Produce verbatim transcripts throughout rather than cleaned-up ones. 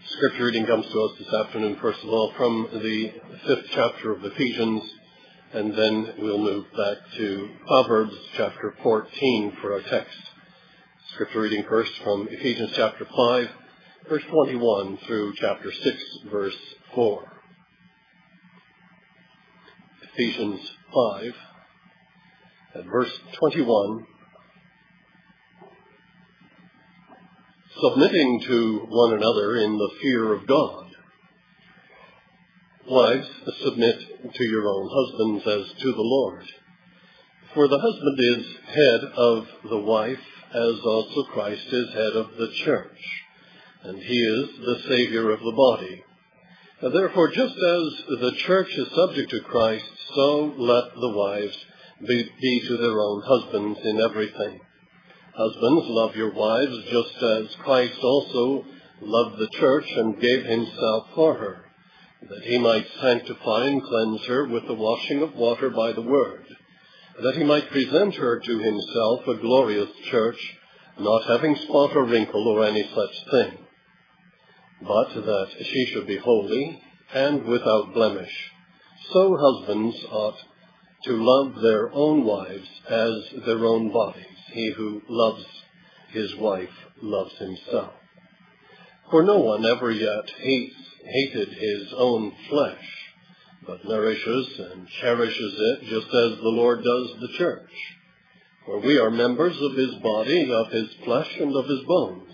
Scripture reading comes to us this afternoon, first of all, from the fifth chapter of Ephesians, and then we'll move back to Proverbs chapter fourteen for our text. Scripture reading first from Ephesians chapter five, verse twenty-one through chapter six, verse four. Ephesians five, at verse twenty-one. Submitting to one another in the fear of God. Wives, submit to your own husbands as to the Lord. For the husband is head of the wife, as also Christ is head of the church, and he is the Savior of the body. And therefore, just as the church is subject to Christ, so let the wives be, be to their own husbands in everything. Husbands, love your wives, just as Christ also loved the church and gave himself for her, that he might sanctify and cleanse her with the washing of water by the word, that he might present her to himself a glorious church, not having spot or wrinkle or any such thing, but that she should be holy and without blemish. So husbands ought to love their own wives as their own bodies. He who loves his wife loves himself. For no one ever yet hates, hated his own flesh, but nourishes and cherishes it just as the Lord does the church. For we are members of his body, of his flesh, and of his bones.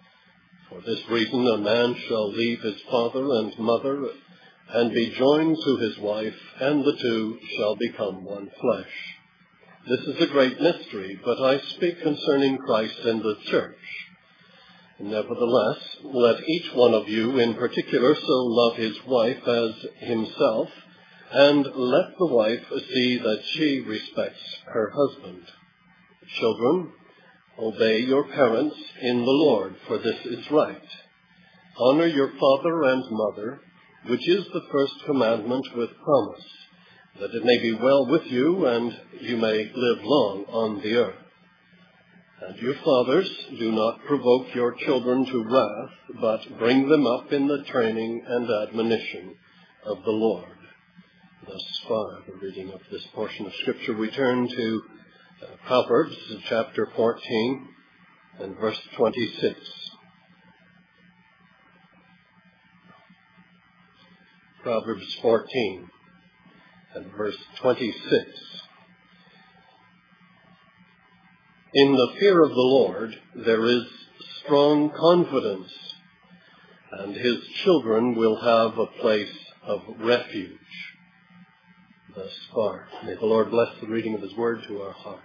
For this reason a man shall leave his father and mother, and be joined to his wife, and the two shall become one flesh. This is a great mystery, but I speak concerning Christ and the church. Nevertheless, let each one of you in particular so love his wife as himself, and let the wife see that she respects her husband. Children, obey your parents in the Lord, for this is right. Honor your father and mother, which is the first commandment with promise, that it may be well with you and you may live long on the earth. And you fathers, do not provoke your children to wrath, but bring them up in the training and admonition of the Lord. Thus far, the reading of this portion of Scripture. We turn to uh, Proverbs chapter fourteen and verse twenty-six. Proverbs fourteen. And verse twenty-six. In the fear of the Lord there is strong confidence, and his children will have a place of refuge. Thus far. May the Lord bless the reading of his word to our hearts.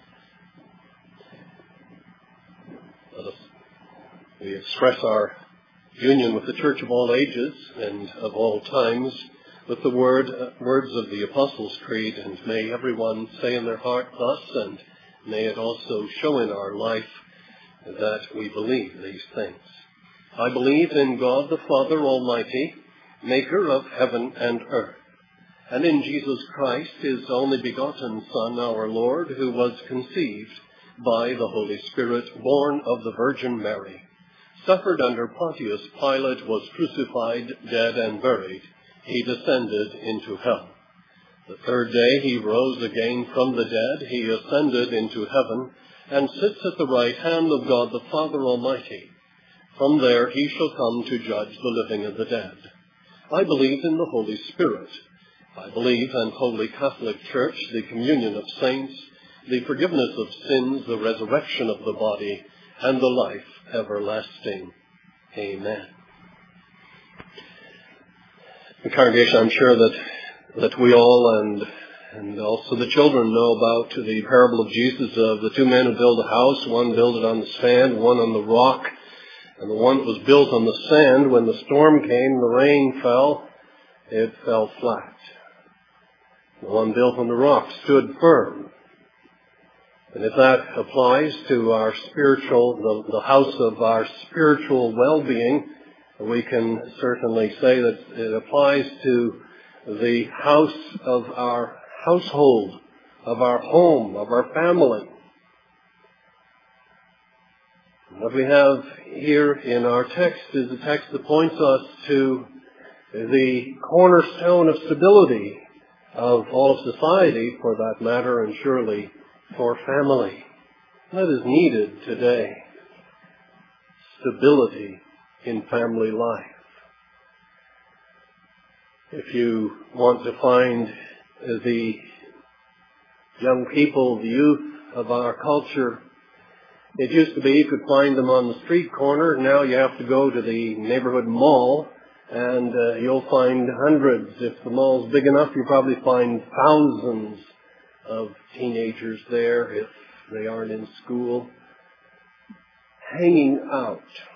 Let us, we express our union with the church of all ages and of all times with the word, uh, words of the Apostles' Creed, and may everyone say in their heart thus, and may it also show in our life that we believe these things. I believe in God the Father Almighty, maker of heaven and earth, and in Jesus Christ, his only begotten Son, our Lord, who was conceived by the Holy Spirit, born of the Virgin Mary, suffered under Pontius Pilate, was crucified, dead, and buried. He descended into hell. The third day he rose again from the dead. He ascended into heaven and sits at the right hand of God the Father Almighty. From there he shall come to judge the living and the dead. I believe in the Holy Spirit. I believe in Holy Catholic Church, the communion of saints, the forgiveness of sins, the resurrection of the body, and the life everlasting. Amen. The congregation, I'm sure that that we all and and also the children know about the parable of Jesus of the two men who build a house. One built it on the sand, one on the rock. And the one that was built on the sand, when the storm came, the rain fell, it fell flat. The one built on the rock stood firm. And if that applies to our spiritual, the, the house of our spiritual well-being, we can certainly say that it applies to the house of our household, of our home, of our family. What we have here in our text is a text that points us to the cornerstone of stability of all of society, for that matter, and surely for family. That is needed today. Stability in family life. If you want to find the young people, the youth of our culture, it used to be you could find them on the street corner. Now you have to go to the neighborhood mall, and uh, you'll find hundreds. If the mall's big enough, you'll probably find thousands of teenagers there if they aren't in school, hanging out.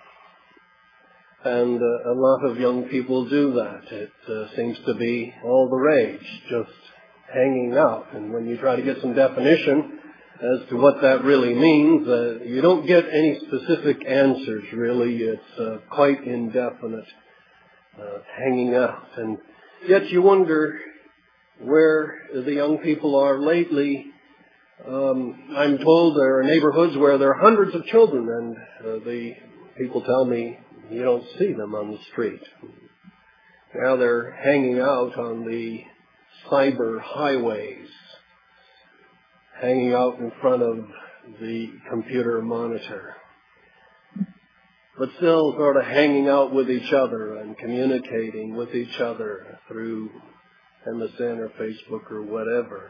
And uh, a lot of young people do that. It uh, seems to be all the rage, just hanging out. And when you try to get some definition as to what that really means, uh, you don't get any specific answers, really. It's uh, quite indefinite, uh, hanging out. And yet you wonder where the young people are lately. Um, I'm told there are neighborhoods where there are hundreds of children, and uh, the people tell me you don't see them on the street. Now they're hanging out on the cyber highways, hanging out in front of the computer monitor, but still sort of hanging out with each other and communicating with each other through M S N or Facebook or whatever.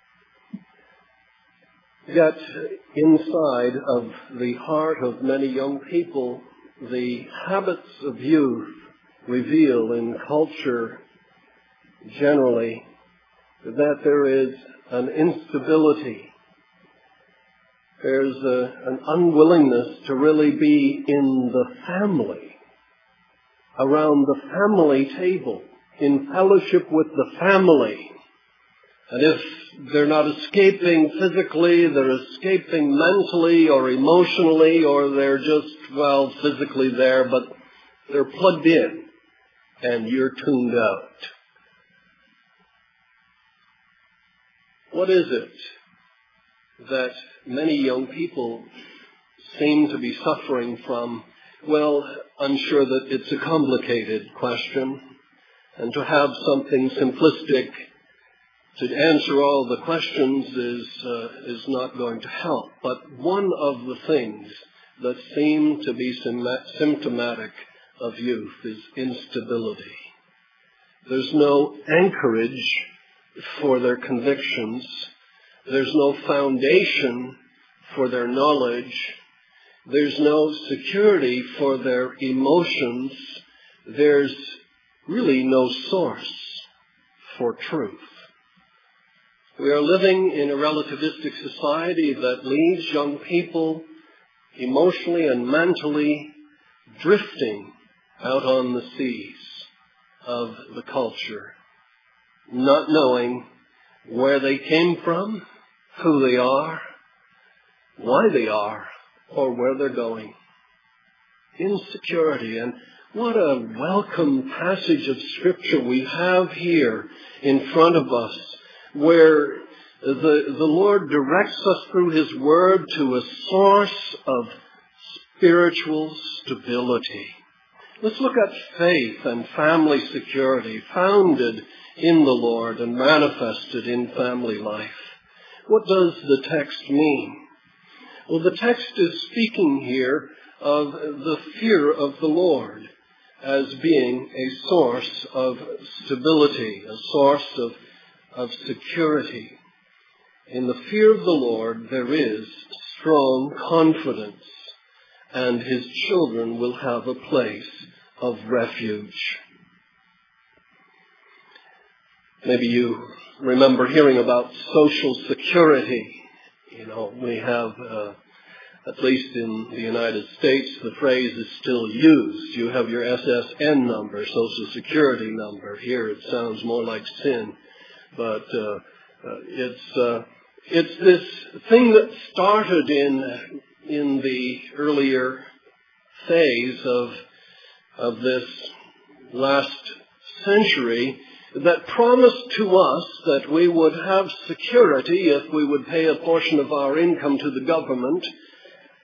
Yet inside of the heart of many young people, the habits of youth reveal in culture generally that there is an instability. There's a, an unwillingness to really be in the family, around the family table, in fellowship with the family. And if they're not escaping physically, they're escaping mentally or emotionally, or they're just, well, physically there, but they're plugged in and you're tuned out. What is it that many young people seem to be suffering from? Well, I'm sure that it's a complicated question, and to have something simplistic to answer all the questions is uh, is not going to help. But one of the things that seem to be symptomatic of youth is instability. There's no anchorage for their convictions. There's no foundation for their knowledge. There's no security for their emotions. There's really no source for truth. We are living in a relativistic society that leaves young people emotionally and mentally drifting out on the seas of the culture, not knowing where they came from, who they are, why they are, or where they're going. Insecurity. And what a welcome passage of Scripture we have here in front of us, where the, the Lord directs us through His Word to a source of spiritual stability. Let's look at faith and family security founded in the Lord and manifested in family life. What does the text mean? Well, the text is speaking here of the fear of the Lord as being a source of stability, a source of of security. In the fear of the Lord, there is strong confidence, and His children will have a place of refuge. Maybe you remember hearing about Social Security. You know, we have, uh, at least in the United States, the phrase is still used. You have your S S N number, Social Security number. Here it sounds more like sin. But uh, uh, it's uh, it's this thing that started in in the earlier phase of of this last century that promised to us that we would have security if we would pay a portion of our income to the government,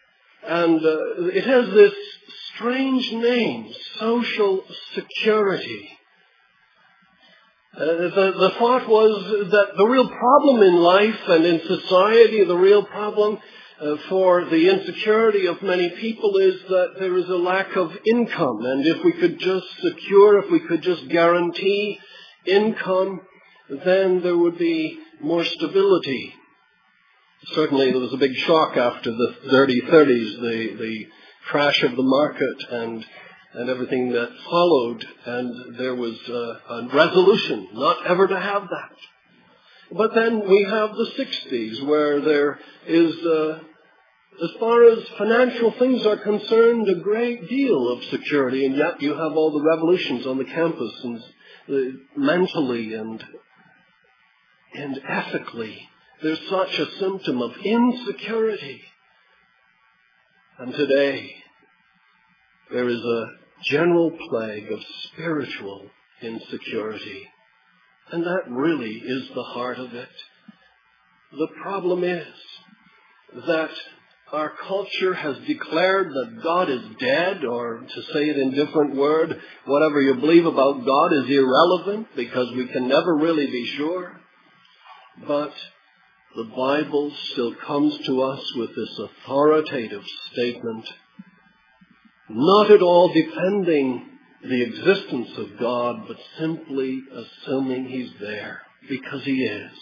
And uh, it has this strange name, social security. Uh, the, the thought was that the real problem in life and in society, the real problem uh, for the insecurity of many people is that there is a lack of income. And if we could just secure, if we could just guarantee income, then there would be more stability. Certainly there was a big shock after the dirty thirties, the, the crash of the market and and everything that followed, and there was uh, a resolution not ever to have that. But then we have the sixties, where there is, uh, as far as financial things are concerned, a great deal of security, and yet you have all the revolutions on the campus, and uh, mentally and and ethically. There's such a symptom of insecurity. And today, there is a general plague of spiritual insecurity. And that really is the heart of it. The problem is that our culture has declared that God is dead, or to say it in different word, whatever you believe about God is irrelevant because we can never really be sure. But the Bible still comes to us with this authoritative statement, not at all defending the existence of God, but simply assuming He's there, because He is.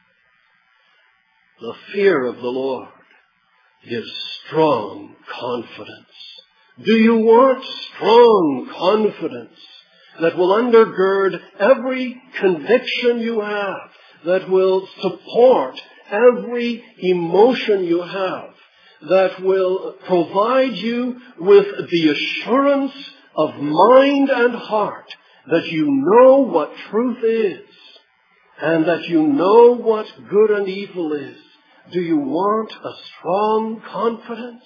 The fear of the Lord gives strong confidence. Do you want strong confidence that will undergird every conviction you have, that will support every emotion you have, that will provide you with the assurance of mind and heart that you know what truth is and that you know what good and evil is? Do you want a strong confidence?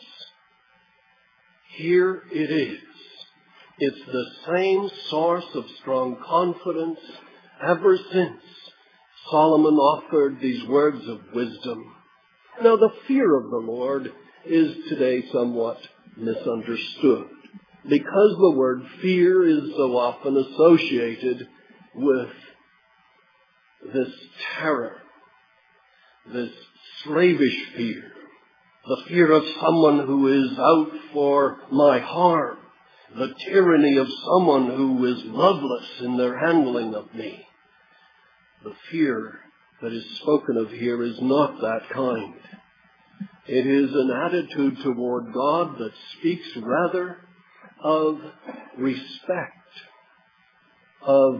Here it is. It's the same source of strong confidence ever since Solomon offered these words of wisdom. Now, the fear of the Lord is today somewhat misunderstood, because the word fear is so often associated with this terror, this slavish fear, the fear of someone who is out for my harm, the tyranny of someone who is loveless in their handling of me. The fear that is spoken of here is not that kind. It is an attitude toward God that speaks rather of respect, of,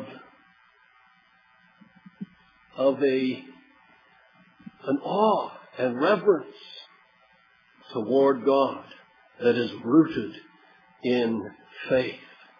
of a, an awe and reverence toward God that is rooted in faith,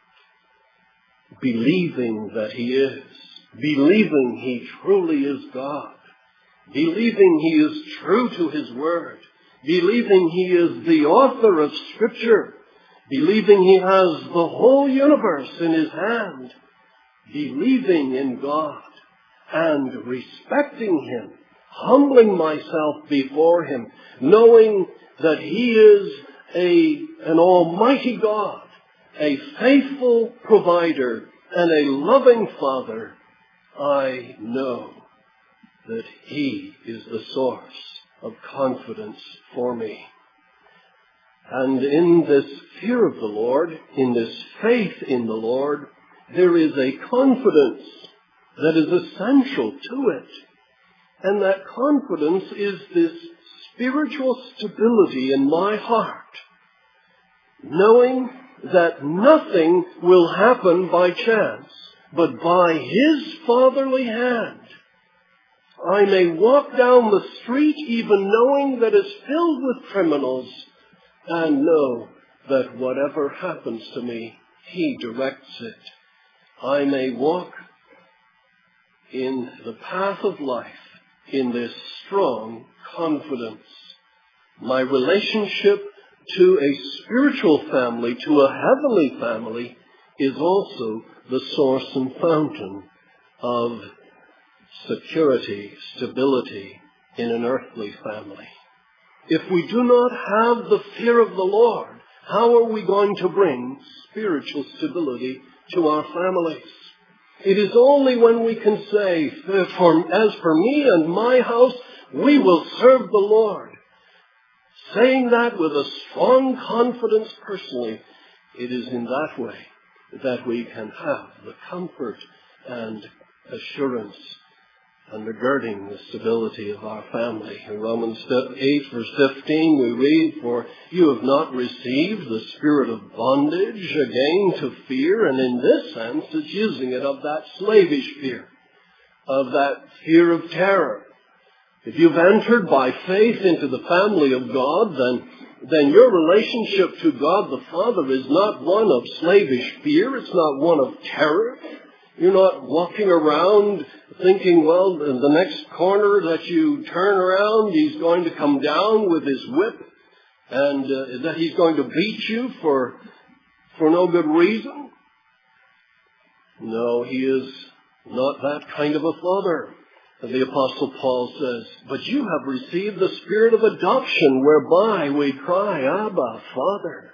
believing that He is, believing He truly is God, believing He is true to His word, believing He is the author of Scripture, believing He has the whole universe in His hand, believing in God and respecting Him, humbling myself before Him, knowing that He is a, an almighty God, a faithful provider, and a loving Father. I know that He is the source of confidence for me. And in this fear of the Lord, in this faith in the Lord, there is a confidence that is essential to it. And that confidence is this spiritual stability in my heart, knowing that nothing will happen by chance, but by His fatherly hand. I may walk down the street even knowing that it's filled with criminals, and know that whatever happens to me, He directs it. I may walk in the path of life in this strong confidence. My relationship to a spiritual family, to a heavenly family, is also the source and fountain of security, stability in an earthly family. If we do not have the fear of the Lord, how are we going to bring spiritual stability to our families? It is only when we can say, for, as for me and my house, we will serve the Lord. Saying that with a strong confidence personally, it is in that way that we can have the comfort and assurance undergirding the stability of our family. In Romans eight, verse fifteen, we read, "For you have not received the spirit of bondage again to fear," and in this sense, it's using it of that slavish fear, of that fear of terror. If you've entered by faith into the family of God, then, then your relationship to God the Father is not one of slavish fear. It's not one of terror. You're not walking around thinking, well, in the next corner that you turn around, he's going to come down with his whip and uh, that he's going to beat you for, for no good reason. No, he is not that kind of a father. The Apostle Paul says, "But you have received the spirit of adoption, whereby we cry, Abba, Father."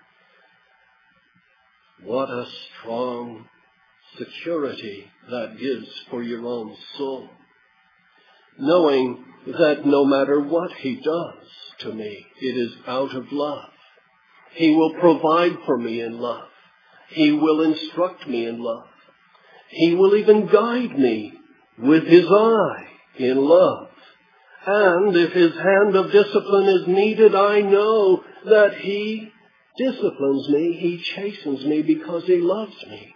What a strong security that gives for your own soul. Knowing that no matter what he does to me, it is out of love. He will provide for me in love. He will instruct me in love. He will even guide me with his eye in love. And if his hand of discipline is needed, I know that he disciplines me, he chastens me because he loves me.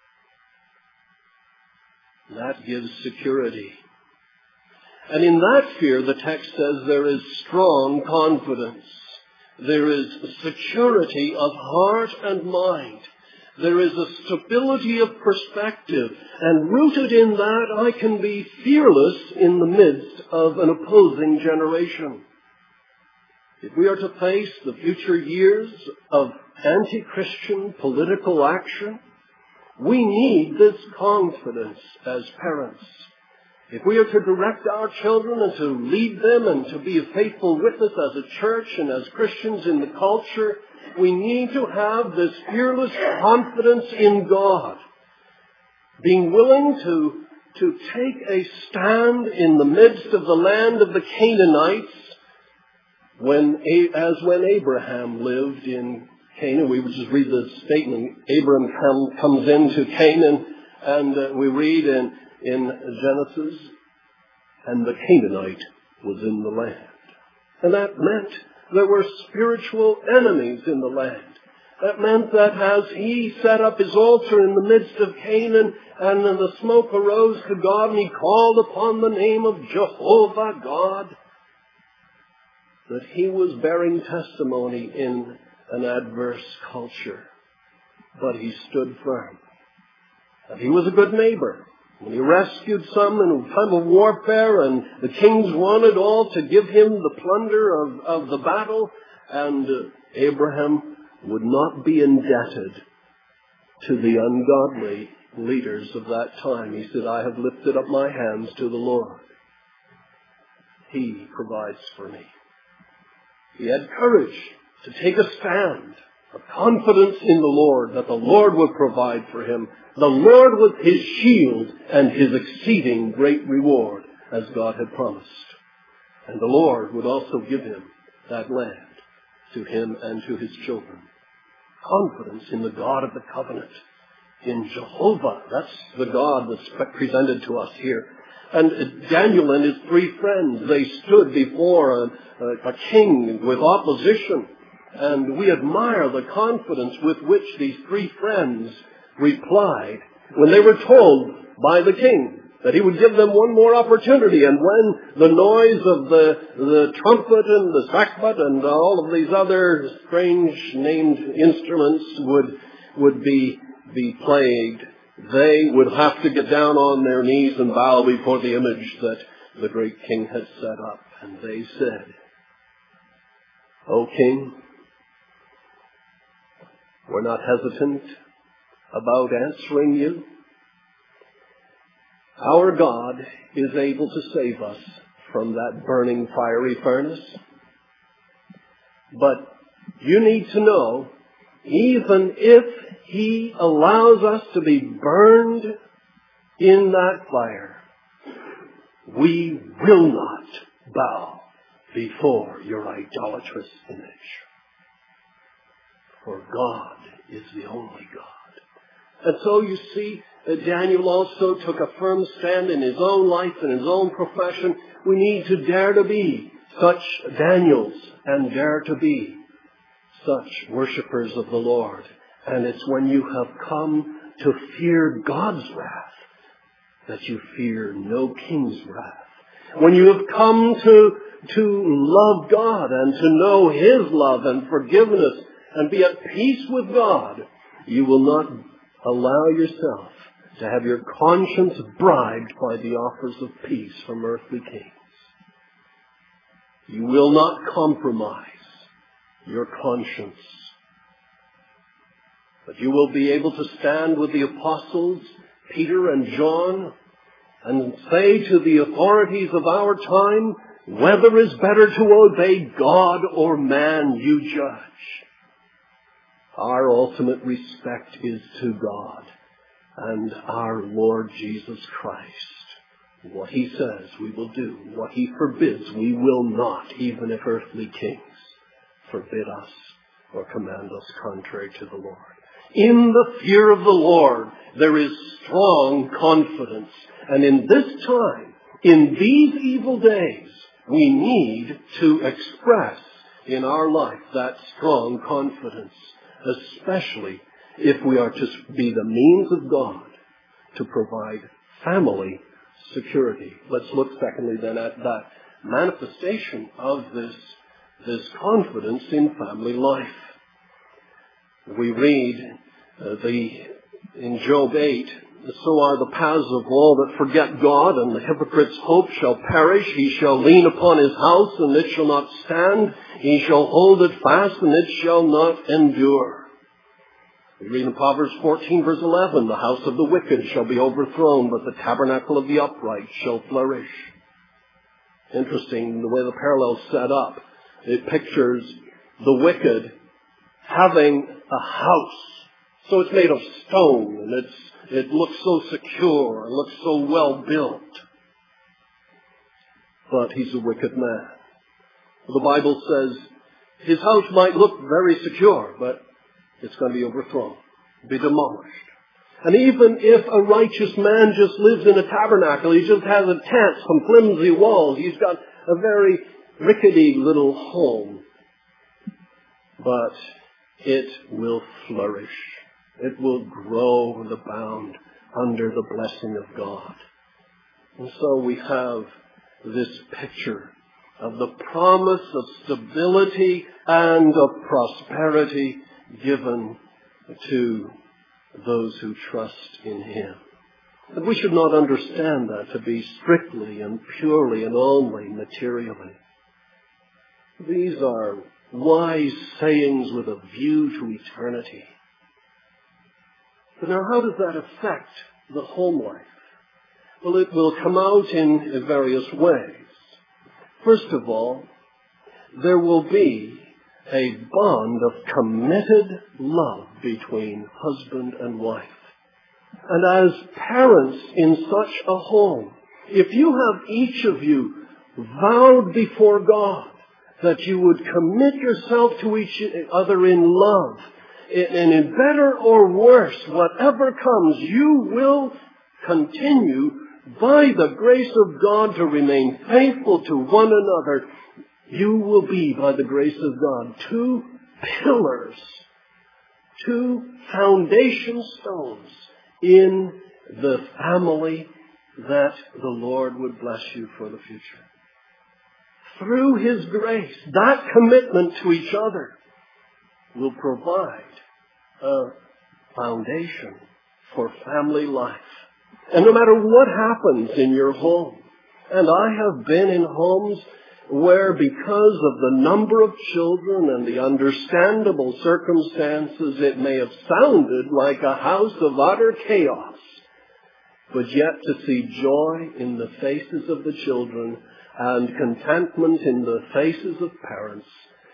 That gives security. And in that fear, the text says there is strong confidence. There is security of heart and mind. There is a stability of perspective, and rooted in that, I can be fearless in the midst of an opposing generation. If we are to face the future years of anti-Christian political action, we need this confidence as parents. If we are to direct our children and to lead them and to be a faithful witness as a church and as Christians in the culture, we need to have this fearless confidence in God, being willing to, to take a stand in the midst of the land of the Canaanites, when, as when Abraham lived in Canaan. We would just read the statement. Abraham come, comes into Canaan, and uh, we read in, in Genesis, and the Canaanite was in the land. And that meant there were spiritual enemies in the land. That meant that as he set up his altar in the midst of Canaan, and then the smoke arose to God, and he called upon the name of Jehovah God, that he was bearing testimony in an adverse culture. But he stood firm. And he was a good neighbor. When he rescued some in a time of warfare, and the kings wanted all to give him the plunder of, of the battle, and uh, Abraham would not be indebted to the ungodly leaders of that time. He said, "I have lifted up my hands to the Lord. He provides for me." He had courage to take a stand of confidence in the Lord, that the Lord would provide for him. The Lord was his shield and his exceeding great reward, as God had promised. And the Lord would also give him that land, to him and to his children. Confidence in the God of the covenant, in Jehovah. That's the God that's presented to us here. And Daniel and his three friends, they stood before a, a, a king with opposition. And we admire the confidence with which these three friends replied when they were told by the king that he would give them one more opportunity. And when the noise of the, the trumpet and the sackbut and all of these other strange named instruments would, would be, be played, they would have to get down on their knees and bow before the image that the great king had set up. And they said, "O king, we're not hesitant about answering you. Our God is able to save us from that burning fiery furnace. But you need to know, even if he allows us to be burned in that fire, we will not bow before your idolatrous image. For God is the only God. And so you see, uh, Daniel also took a firm stand in his own life and his own profession. We need to dare to be such Daniels and dare to be such worshippers of the Lord. And it's when you have come to fear God's wrath that you fear no king's wrath. When you have come to, to love God and to know his love and forgiveness and be at peace with God, you will not allow yourself to have your conscience bribed by the offers of peace from earthly kings. You will not compromise your conscience, but you will be able to stand with the apostles, Peter and John, and say to the authorities of our time, whether is better to obey God or man, you judge. Our ultimate respect is to God and our Lord Jesus Christ. What he says we will do. What he forbids we will not, even if earthly kings forbid us or command us contrary to the Lord. In the fear of the Lord, there is strong confidence. And in this time, in these evil days, we need to express in our life that strong confidence, especially if we are to be the means of God to provide family security. Let's look secondly then at that manifestation of this, this confidence in family life. We read uh, the in Job eight, so are the paths of all that forget God, and the hypocrite's hope shall perish. He shall lean upon his house, and it shall not stand. He shall hold it fast, and it shall not endure. We read in Proverbs fourteen, verse eleven, the house of the wicked shall be overthrown, but the tabernacle of the upright shall flourish. Interesting the way the parallel's set up. It pictures the wicked having a house. So it's made of stone, and it's, it looks so secure, and looks so well built. But he's a wicked man. The Bible says his house might look very secure, but it's going to be overthrown, be demolished. And even if a righteous man just lives in a tabernacle, he just has a tent, some flimsy walls, he's got a very rickety little home, but it will flourish. It will grow and abound under the blessing of God. And so we have this picture of the promise of stability and of prosperity given to those who trust in him. And we should not understand that to be strictly and purely and only materially. These are wise sayings with a view to eternity. But now how does that affect the home life? Well, it will come out in various ways. First of all, there will be a bond of committed love between husband and wife. And as parents in such a home, if you have each of you vowed before God that you would commit yourself to each other in love, and in better or worse, whatever comes, you will continue by the grace of God to remain faithful to one another. You will be, by the grace of God, two pillars, two foundation stones in the family that the Lord would bless you for the future. Through his grace, that commitment to each other will provide a foundation for family life. And no matter what happens in your home, and I have been in homes where, because of the number of children and the understandable circumstances, it may have sounded like a house of utter chaos. But yet to see joy in the faces of the children and contentment in the faces of parents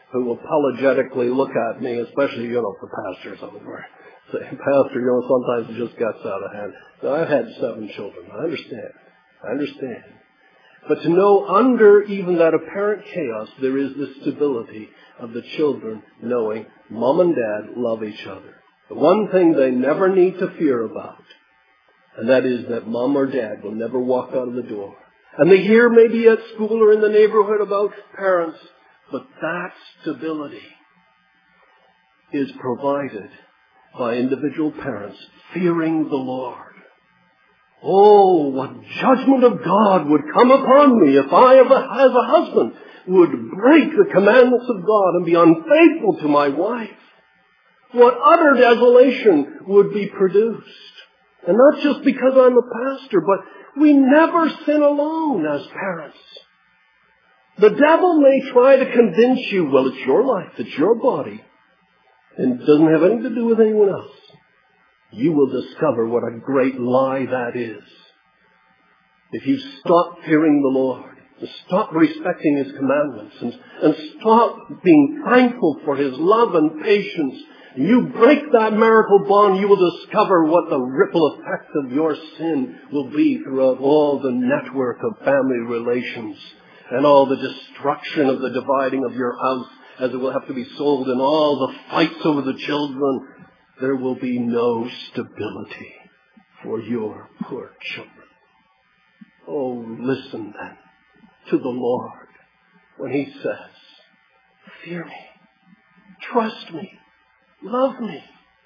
who apologetically look at me, especially, you know, for pastors, I'm aware. Say, Pastor, you know, sometimes it just gets out of hand. Now, I've had seven children. I understand. I understand. But to know under even that apparent chaos, there is the stability of the children knowing mom and dad love each other. The one thing they never need to fear about, and that is that mom or dad will never walk out of the door. And they hear maybe at school or in the neighborhood about parents, but that stability is provided by individual parents fearing the Lord. Oh, what judgment of God would come upon me if I, as a husband, would break the commandments of God and be unfaithful to my wife. What utter desolation would be produced. And not just because I'm a pastor, but we never sin alone as parents. The devil may try to convince you, well, it's your life, it's your body, and it doesn't have anything to do with anyone else. You will discover what a great lie that is. If you stop fearing the Lord, and stop respecting His commandments, and, and stop being thankful for His love and patience, and you break that marital bond, you will discover what the ripple effect of your sin will be throughout all the network of family relations, and all the destruction of the dividing of your house, as it will have to be sold, and all the fights over the children. There will be no stability for your poor children. Oh, listen then to the Lord when He says, fear me, trust me, love me,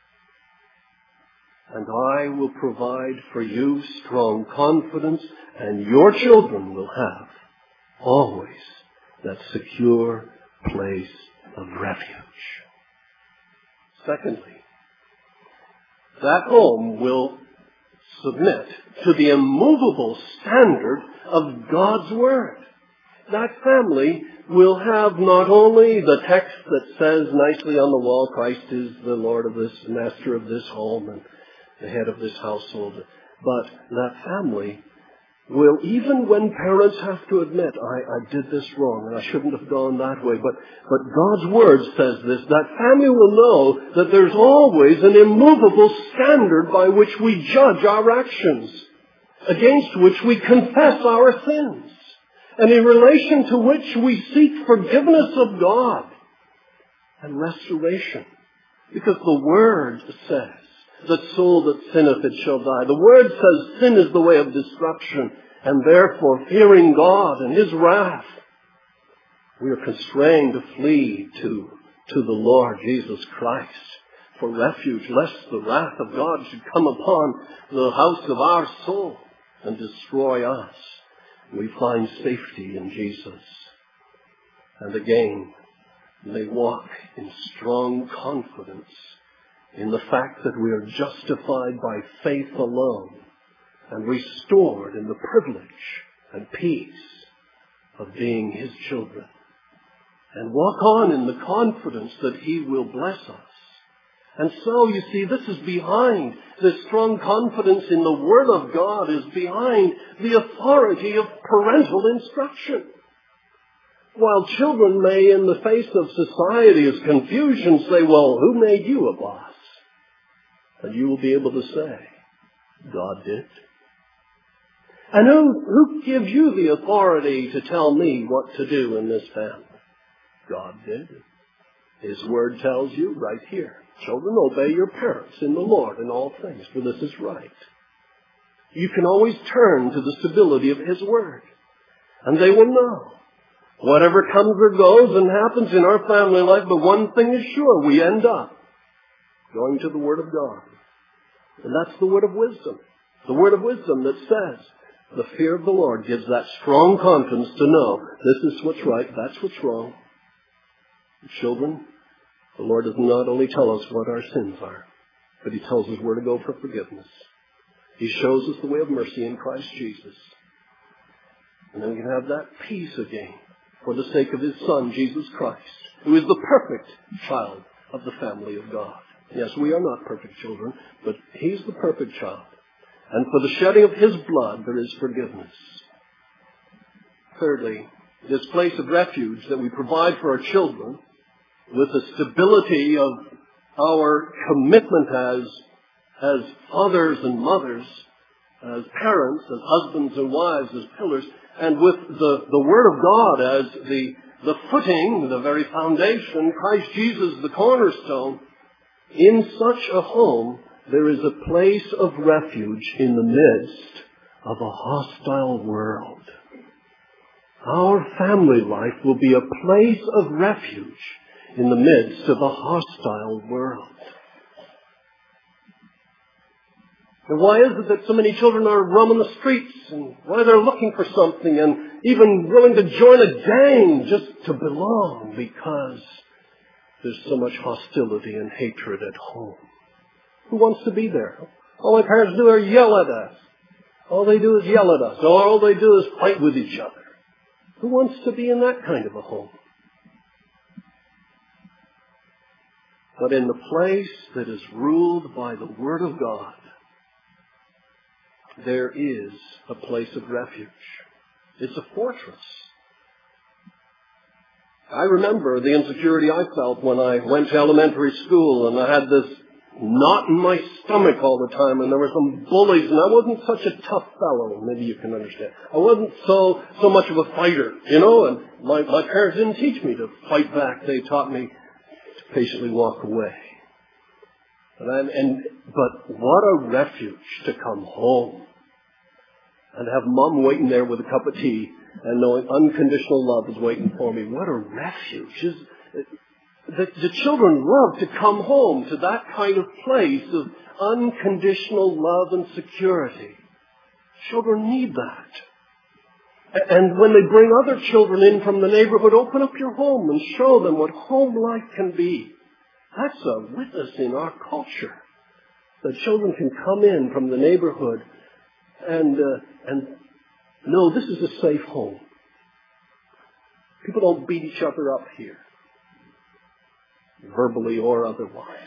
and I will provide for you strong confidence, and your children will have always that secure place of refuge. Secondly, that home will submit to the immovable standard of God's Word. That family will have not only the text that says nicely on the wall, Christ is the Lord of this, master of this home and the head of this household, but that family will, even when parents have to admit, I, I did this wrong and I shouldn't have gone that way, but, but God's Word says this, that family will know that there's always an immovable standard by which we judge our actions, against which we confess our sins, and in relation to which we seek forgiveness of God and restoration. Because the Word says, the soul that sinneth, it shall die. The Word says sin is the way of destruction, and therefore, fearing God and His wrath, we are constrained to flee to, to the Lord Jesus Christ for refuge, lest the wrath of God should come upon the house of our soul and destroy us. We find safety in Jesus. And again, they walk in strong confidence in the fact that we are justified by faith alone and restored in the privilege and peace of being His children. And walk on in the confidence that He will bless us. And so, you see, this is behind, this strong confidence in the Word of God is behind the authority of parental instruction. While children may, in the face of society's confusion, say, well, who made you a boss? And you will be able to say, God did. And who, who gives you the authority to tell me what to do in this family? God did. His Word tells you right here, children, obey your parents in the Lord in all things, for this is right. You can always turn to the stability of His Word, and they will know. Whatever comes or goes and happens in our family life, but one thing is sure, we end up going to the Word of God. And that's the word of wisdom. The word of wisdom that says, the fear of the Lord gives that strong confidence to know this is what's right, that's what's wrong. Children, the Lord does not only tell us what our sins are, but He tells us where to go for forgiveness. He shows us the way of mercy in Christ Jesus. And then we can have that peace again for the sake of His Son, Jesus Christ, who is the perfect child of the family of God. Yes, we are not perfect children, but He's the perfect child. And for the shedding of His blood, there is forgiveness. Thirdly, this place of refuge that we provide for our children with the stability of our commitment as, as fathers and mothers, as parents, as husbands and wives, as pillars, and with the, the Word of God as the, the footing, the very foundation, Christ Jesus the cornerstone, in such a home there is a place of refuge in the midst of a hostile world. Our family life will be a place of refuge in the midst of a hostile world. And why is it that so many children are roaming the streets, and why they're looking for something and even willing to join a gang just to belong? Because there's so much hostility and hatred at home. Who wants to be there? All my parents do is yell at us. All they do is yell at us. All they do is fight with each other. Who wants to be in that kind of a home? But in the place that is ruled by the Word of God, there is a place of refuge. It's a fortress. I remember the insecurity I felt when I went to elementary school and I had this knot in my stomach all the time, and there were some bullies, and I wasn't such a tough fellow. Maybe you can understand. I wasn't so so much of a fighter, you know, and my, my parents didn't teach me to fight back. They taught me to patiently walk away. And, I'm, and But what a refuge to come home and have Mom waiting there with a cup of tea and knowing unconditional love is waiting for me. What a refuge. Is, the, the children love to come home to that kind of place of unconditional love and security. Children need that. And when they bring other children in from the neighborhood, open up your home and show them what home life can be. That's a witness in our culture. That children can come in from the neighborhood and uh, and know this is a safe home. People don't beat each other up here, verbally or otherwise.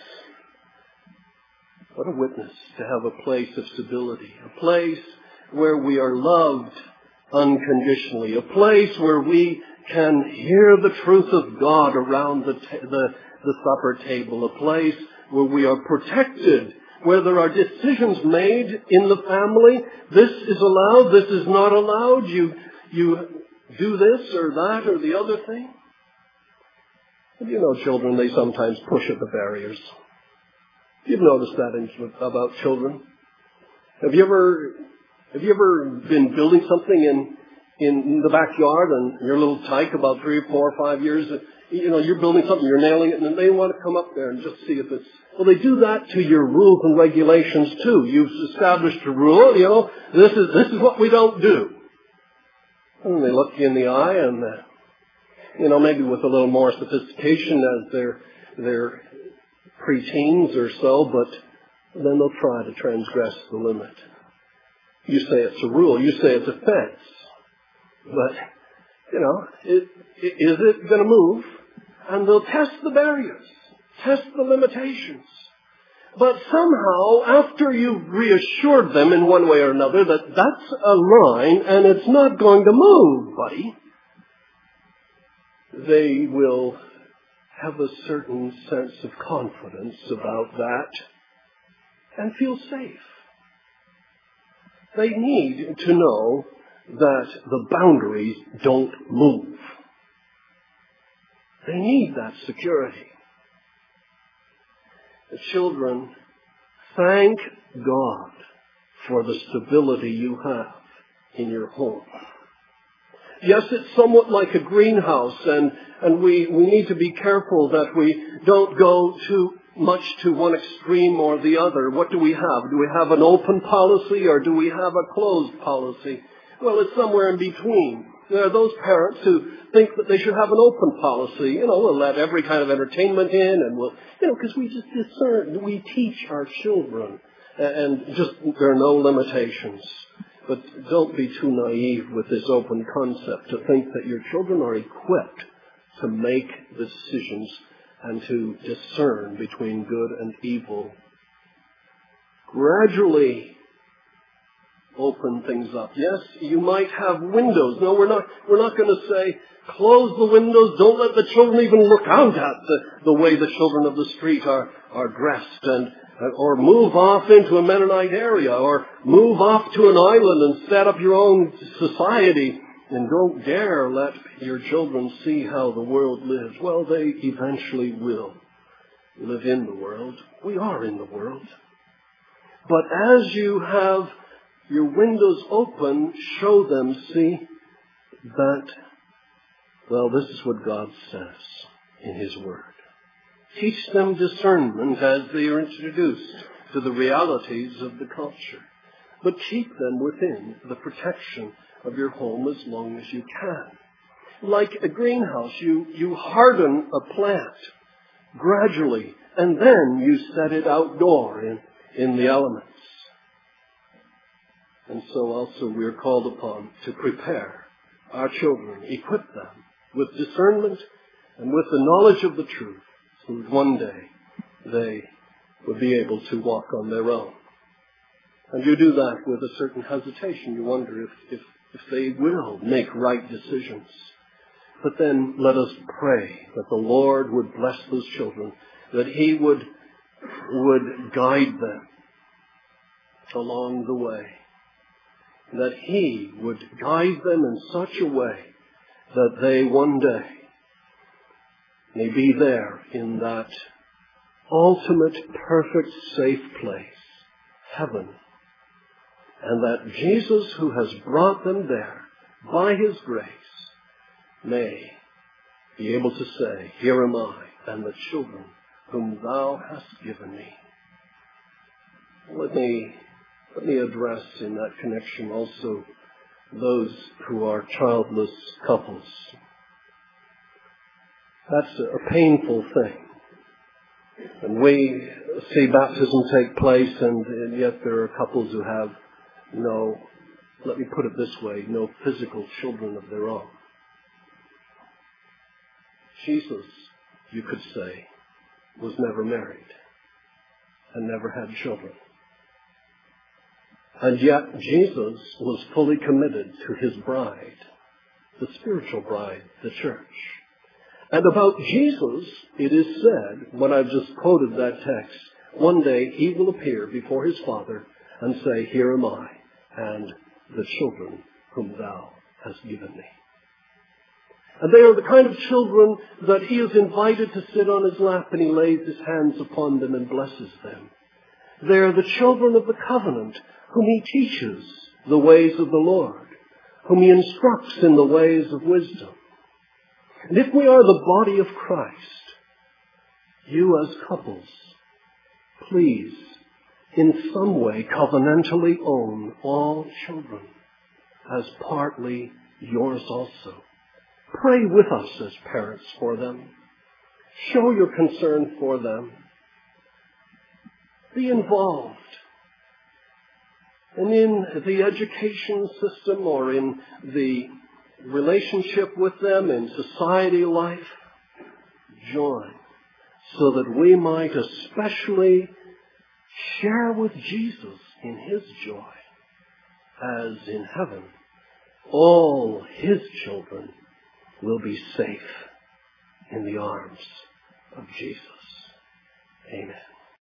What a witness to have a place of stability, a place where we are loved unconditionally, a place where we can hear the truth of God around the, ta- the, the supper table, a place where we are protected, where there are decisions made in the family. This is allowed, this is not allowed. You, you do this or that or the other thing. And you know, children, they sometimes push at the barriers. You've noticed that in, about children. Have you ever, have you ever been building something in, in the backyard and your little tyke about three or four or five years, you know, you're building something, you're nailing it, and they want to come up there and just see if it's, well, they do that to your rules and regulations too. You've established a rule, you know, this is, this is what we don't do. And they look you in the eye and, uh, you know, maybe with a little more sophistication as they're, they're preteens or so, but then they'll try to transgress the limit. You say it's a rule. You say it's a fence. But, you know, it, it, is it going to move? And they'll test the barriers, test the limitations. But somehow, after you've reassured them in one way or another that that's a line and it's not going to move, buddy, they will have a certain sense of confidence about that and feel safe. They need to know that the boundaries don't move. They need that security. The children, thank God for the stability you have in your home. Yes, it's somewhat like a greenhouse, and, and we, we need to be careful that we don't go too much to one extreme or the other. What do we have? Do we have an open policy or do we have a closed policy? Well, it's somewhere in between. There are those parents who think that they should have an open policy. You know, we'll let every kind of entertainment in, and we'll, you know, because we just discern, we teach our children, and just there are no limitations. But don't be too naive with this open concept to think that your children are equipped to make decisions and to discern between good and evil. Gradually, open things up. Yes, you might have windows. No, we're not, we're not going to say, close the windows, don't let the children even look out at the, the way the children of the street are, are dressed, and or move off into a Mennonite area, or move off to an island and set up your own society, and don't dare let your children see how the world lives. Well, they eventually will live in the world. We are in the world. But as you have your windows open, show them, see, that, well, this is what God says in His Word. Teach them discernment as they are introduced to the realities of the culture. But keep them within the protection of your home as long as you can. Like a greenhouse, you, you harden a plant gradually, and then you set it outdoor in, in the elements. And so also we are called upon to prepare our children, equip them with discernment and with the knowledge of the truth, so that one day they would be able to walk on their own. And you do that with a certain hesitation. You wonder if, if, if they will make right decisions. But then let us pray that the Lord would bless those children, that He would, would guide them along the way, that He would guide them in such a way that they one day may be there in that ultimate, perfect, safe place, heaven. And that Jesus, who has brought them there by His grace, may be able to say, here am I and the children whom Thou hast given me. Let me, let me address in that connection also those who are childless couples. That's a painful thing. And we see baptism take place, and, and yet there are couples who have no, let me put it this way, no physical children of their own. Jesus, you could say, was never married and never had children. And yet Jesus was fully committed to His bride, the spiritual bride, the church. And about Jesus, it is said, when I've just quoted that text, one day He will appear before His Father and say, here am I and the children whom Thou hast given me. And they are the kind of children that He is invited to sit on His lap, and He lays His hands upon them and blesses them. They are the children of the covenant, whom He teaches the ways of the Lord, whom He instructs in the ways of wisdom. And if we are the body of Christ, you as couples, please, in some way, covenantally own all children as partly yours also. Pray with us as parents for them. Show your concern for them. Be involved. And in the education system or in the relationship with them in society life, join so that we might especially share with Jesus in His joy, as in heaven all His children will be safe in the arms of Jesus. Amen.